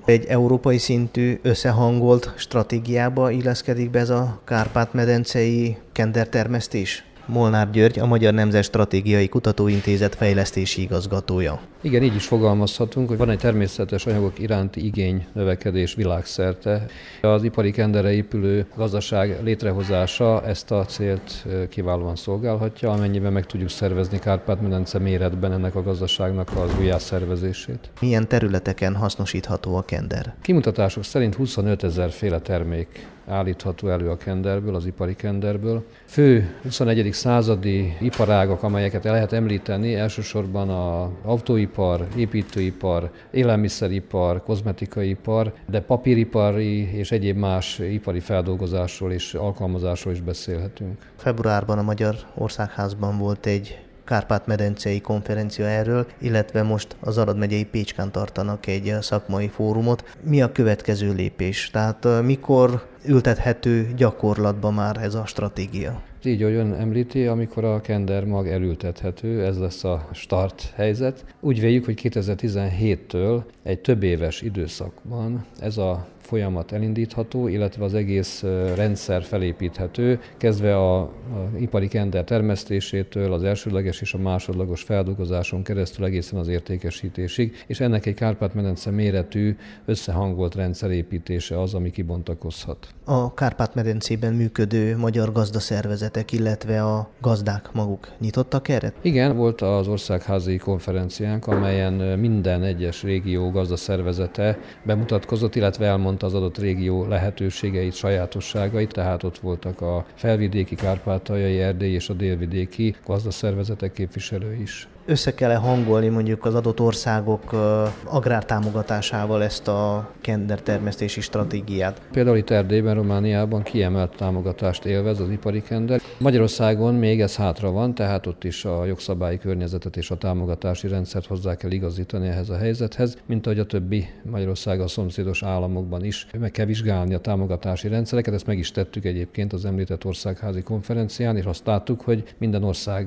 Egy európai szintű összehangolt stratégiába illeszkedik be ez a Kárpát-medencei kendertermesztés? Molnár György, a Magyar Nemzet Stratégiai Kutatóintézet fejlesztési igazgatója. Igen, így is fogalmazhatunk, hogy van egy természetes anyagok iránti igény növekedés világszerte. Az ipari kenderre épülő gazdaság létrehozása ezt a célt kiválóan szolgálhatja, amennyiben meg tudjuk szervezni Kárpát-medence méretben ennek a gazdaságnak az újjászervezését. Milyen területeken hasznosítható a kender? Kimutatások szerint 25 000 féle termék állítható elő a kenderből, az ipari kenderből. Fő 21. századi iparágak, amelyeket el lehet említeni, elsősorban az autóipar, építőipar, élelmiszeripar, kozmetikai-ipar, de papíripari és egyéb más ipari feldolgozásról és alkalmazásról is beszélhetünk. Februárban a Magyar Országházban volt egy Kárpát-medencei konferencia erről, illetve most az Arad megyei Pécskán tartanak egy szakmai fórumot. Mi a következő lépés? Tehát mikor ültethető gyakorlatba már ez a stratégia? Így, ahogy ön említi, amikor a kendermag elültethető, ez lesz a start helyzet. Úgy véljük, hogy 2017-től egy több éves időszakban ez a folyamat elindítható, illetve az egész rendszer felépíthető, kezdve az ipari kender termesztésétől, az elsődleges és a másodlagos feldolgozáson keresztül egészen az értékesítésig, és ennek egy Kárpát-medence méretű összehangolt rendszerépítése az, ami kibontakozhat. A Kárpát-medencében működő magyar gazdaszervezetek, illetve a gazdák maguk nyitottak erre? Igen, volt az országházi konferenciánk, amelyen minden egyes régió gazdaszervezete bemutatkozott, illetve elmondta az adott régió lehetőségeit, sajátosságait, tehát ott voltak a felvidéki, kárpátaljai, erdélyi és a délvidéki gazdaszervezetek képviselői is. Össze kell hangolni mondjuk az adott országok agrártámogatásával ezt a kendertermesztési stratégiát? Például itt Erdélyben, Romániában kiemelt támogatást élvez az ipari kender. Magyarországon még ez hátra van, tehát ott is a jogszabályi környezetet és a támogatási rendszert hozzá kell igazítani ehhez a helyzethez, mint ahogy a többi Magyarországgal szomszédos államokban is. Meg kell vizsgálni a támogatási rendszereket, ezt meg is tettük egyébként az említett országházi konferencián, és azt láttuk, hogy minden ország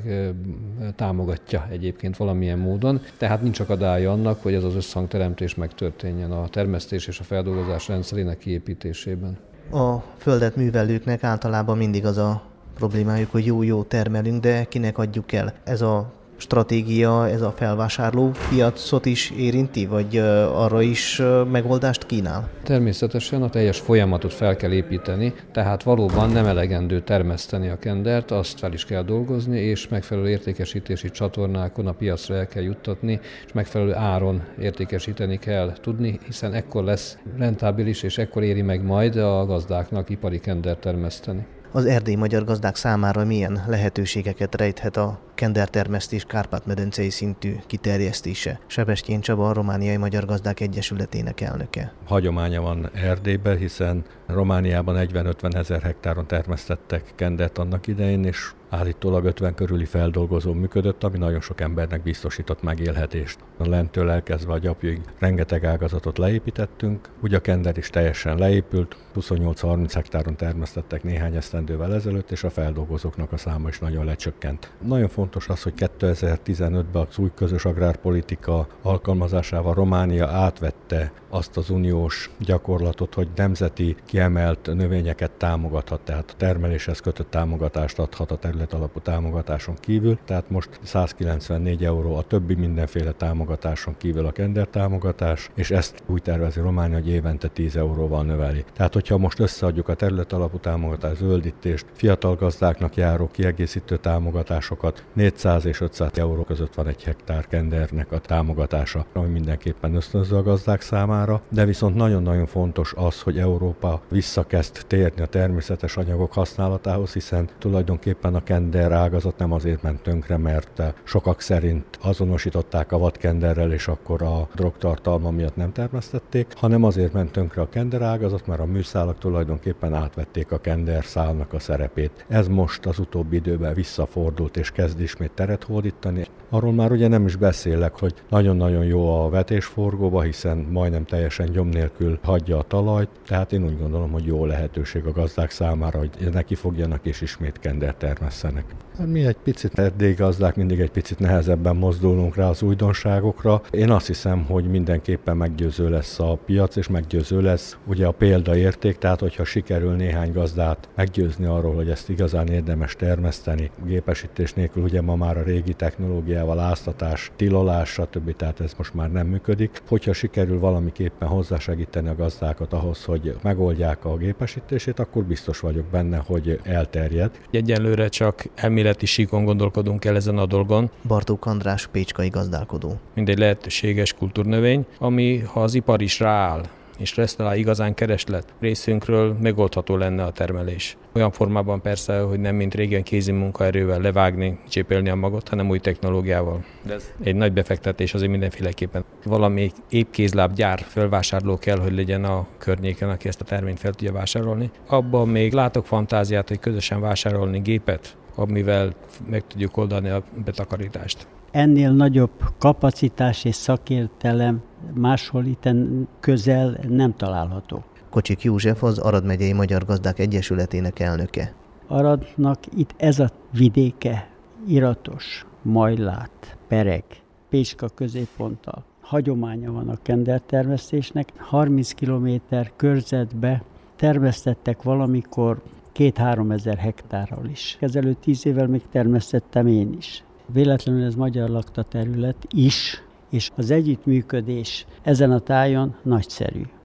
támogatja egyébként valamilyen módon, tehát nincs akadálya annak, hogy ez az összhangteremtés megtörténjen a termesztés és a feldolgozás rendszerének kiépítésében. A földet művelőknek általában mindig az a problémájuk, hogy jó termelünk, de kinek adjuk el. Ez a stratégia, ez a felvásárló piacot is érinti, vagy arra is megoldást kínál? Természetesen a teljes folyamatot fel kell építeni, tehát valóban nem elegendő termeszteni a kendert, azt fel is kell dolgozni, és megfelelő értékesítési csatornákon a piacra el kell juttatni, és megfelelő áron értékesíteni kell tudni, hiszen ekkor lesz rentábilis, és ekkor éri meg majd a gazdáknak ipari kendert termeszteni. Az erdélyi magyar gazdák számára milyen lehetőségeket rejthet a kendertermesztés Kárpát-medencei szintű kiterjesztése? Sebestyén Csaba, a Romániai Magyar Gazdák Egyesületének elnöke. Hagyománya van Erdélyben, hiszen Romániában 40-50 ezer hektáron termesztettek kendert annak idején, és állítólag 50 körüli feldolgozó működött, ami nagyon sok embernek biztosított megélhetést. A lentől elkezdve a gyapjúig rengeteg ágazatot leépítettünk, ugye a kender is teljesen leépült, 28-30 hektáron termesztettek néhány esztendővel ezelőtt, és a feldolgozóknak a száma is nagyon lecsökkent. Nagyon fontos az, hogy 2015-ben az új közös agrárpolitika alkalmazásával Románia átvette azt az uniós gyakorlatot, hogy nemzeti kiemelt növényeket támogathat, tehát a termeléshez kötött támogatást adhat a terület alapú támogatáson kívül, tehát most 194 euró a többi mindenféle támogatáson kívül a kender támogatás, és ezt úgy tervezi Románia, hogy évente 10 euróval növeli. Tehát, hogyha most összeadjuk a terület alapú támogatás, zöldítést, fiatal gazdáknak járó kiegészítő támogatásokat, 400 és 500 euró között van egy hektár kendernek a támogatása, ami mindenképpen ösztönző a gazdák számára, de viszont nagyon-nagyon fontos az, hogy Európa visszakezd térni a természetes anyagok használatához, hiszen tulajdonképpen a kender ágazat nem azért ment tönkre, mert sokak szerint azonosították a vadkenderrel, és akkor a drogtartalma miatt nem termesztették, hanem azért ment tönkre a kender ágazat, mert a műszálak tulajdonképpen átvették a kenderszálnak a szerepét. Ez most az utóbbi időben visszafordult, és kezd ismét teret hódítani. Arról már ugye nem is beszélek, hogy nagyon-nagyon jó a vetésforgóba, hiszen majdnem teljesen gyom nélkül hagyja a talajt, tehát én úgy gondolom, hogy jó lehetőség a gazdák számára, hogy neki fogjanak és ismét kender termesszenek. Mi egy picit erdélygazdák mindig egy picit nehezebben mozdulunk rá az újdonságokra. Én azt hiszem, hogy mindenképpen meggyőző lesz a piac, és meggyőző lesz ugye a példaérték, tehát hogyha sikerül néhány gazdát meggyőzni arról, hogy ezt igazán érdemes termeszteni, gépesítés nélkül ugye ma már a régi technológiával áztatás, tilolás, stb. Tehát ez most már nem működik. Hogyha sikerül valamiképpen hozzásegíteni a gazdákat ahhoz, hogy megoldják a gépesítését, akkor biztos vagyok benne, hogy elterjed. Egyelőre csak elméleti síkon gondolkodunk el ezen a dolgon. Bartók András, pécskai gazdálkodó. Mindegy lehetőséges kultúrnövény, ami ha az ipar is rááll, és lesz rá igazán kereslet részünkről, megoldható lenne a termelés. Olyan formában persze, hogy nem mint régen kézi munkaerővel levágni, csépelni a magot, hanem új technológiával. De ez egy nagy befektetés azért mindenféleképpen. Valami épkézláb gyár fölvásárló kell, hogy legyen a környéken, aki ezt a terményt fel tudja vásárolni. Abban még látok fantáziát, hogy közösen vásárolni gépet, amivel meg tudjuk oldani a betakarítást. Ennél nagyobb kapacitás és szakértelem máshol itten közel nem található. Kocsik József, az Arad megyei Magyar Gazdák Egyesületének elnöke. Aradnak itt ez a vidéke, Iratos, Majlát, Pereg, Pécska középponttal. Hagyománya van a kendertermesztésnek. 30 kilométer körzetbe termesztettek valamikor 2-3 ezer hektárral is. Ezelőtt 10 évvel még termesztettem én is. Véletlenül ez magyar lakta terület is, és az együttműködés ezen a tájon nagyszerű.